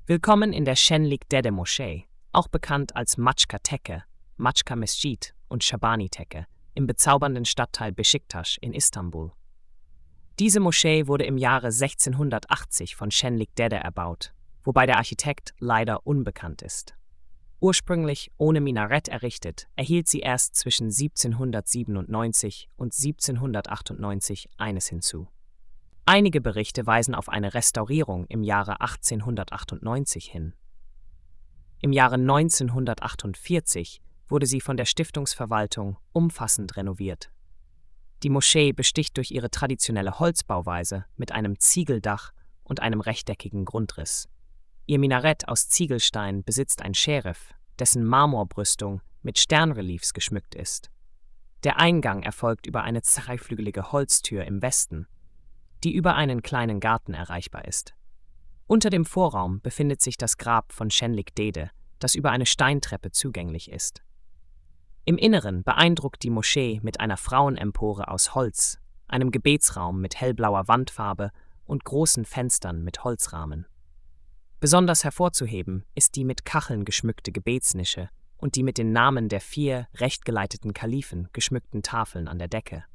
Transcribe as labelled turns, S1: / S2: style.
S1: Willkommen in der Şenlik Dede Moschee, auch bekannt als Maçka Tekke, Maçka Mescid und Shabani Tekke, im bezaubernden Stadtteil Beşiktaş in Istanbul. Diese Moschee wurde im Jahre 1680 von Şenlik Dede erbaut, wobei der Architekt leider unbekannt ist. Ursprünglich ohne Minarett errichtet, erhielt sie erst zwischen 1797 und 1798 eines hinzu. Einige Berichte weisen auf eine Restaurierung im Jahre 1898 hin. Im Jahre 1948 wurde sie von der Stiftungsverwaltung umfassend renoviert. Die Moschee besticht durch ihre traditionelle Holzbauweise mit einem Ziegeldach und einem rechteckigen Grundriss. Ihr Minarett aus Ziegelstein besitzt ein Scherif, dessen Marmorbrüstung mit Sternreliefs geschmückt ist. Der Eingang erfolgt über eine zweiflügelige Holztür im Westen, die über einen kleinen Garten erreichbar ist. Unter dem Vorraum befindet sich das Grab von Şenlik Dede, das über eine Steintreppe zugänglich ist. Im Inneren beeindruckt die Moschee mit einer Frauenempore aus Holz, einem Gebetsraum mit hellblauer Wandfarbe und großen Fenstern mit Holzrahmen. Besonders hervorzuheben ist die mit Kacheln geschmückte Gebetsnische und die mit den Namen der 4 rechtgeleiteten Kalifen geschmückten Tafeln an der Decke.